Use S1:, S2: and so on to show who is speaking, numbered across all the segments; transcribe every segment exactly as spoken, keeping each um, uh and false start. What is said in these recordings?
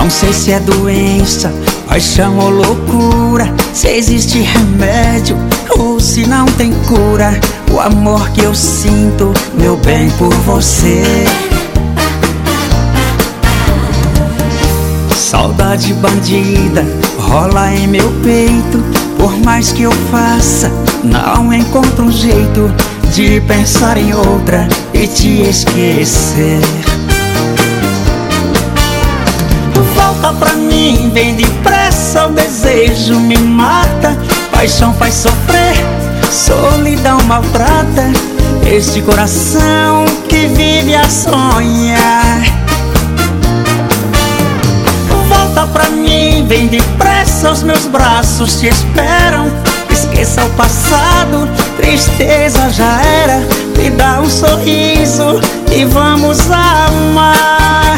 S1: sei se é doença, paixão ou loucura, se existe remédio ou se não tem cura. O amor que eu sinto, meu bem, por você. Saudade bandida rola em meu peito. Por mais que eu faça, não encontro um jeito de pensar em outra e te esquecer. Volta pra mim, vem depressa, o desejo me mata. Paixão faz sofrer, solidão maltrata este coração que vive a sonhar. Volta pra mim, vem depressa, os meus braços te esperam. Esqueça o passado, tristeza já era. Me dá um sorriso e vamos amar.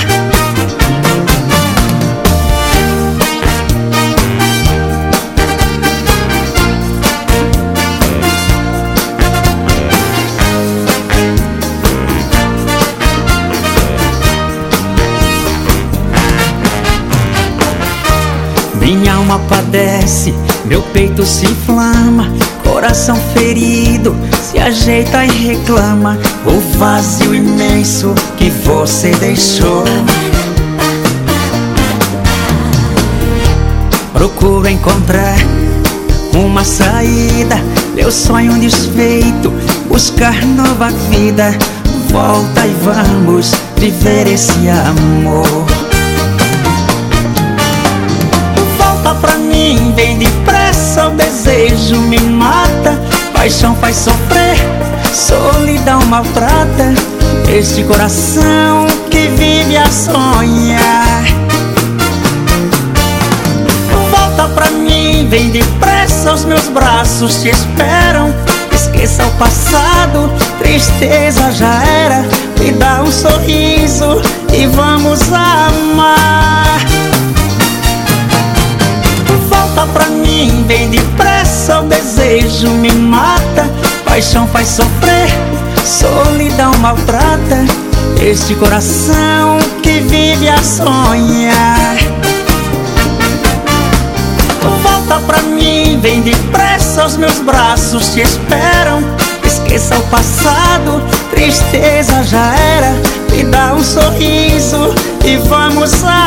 S1: Minha alma padece, meu peito se inflama, coração ferido se ajeita e reclama o vazio imenso que você deixou. Procuro encontrar uma saída, meu sonho desfeito, buscar nova vida. Volta e vamos viver esse amor. Pra mim, vem depressa, o desejo me mata. Paixão faz sofrer, solidão maltrata este coração que vive a sonhar. Volta pra mim, vem depressa, os meus braços te esperam. Esqueça o passado, tristeza já era. Me dá um sorriso e vamos amar. Volta pra mim, vem depressa, o desejo me mata. Paixão faz sofrer, solidão maltrata este coração que vive a sonhar. Volta pra mim, vem depressa, os meus braços te esperam. Esqueça o passado, tristeza já era. Me dá um sorriso e vamos amar.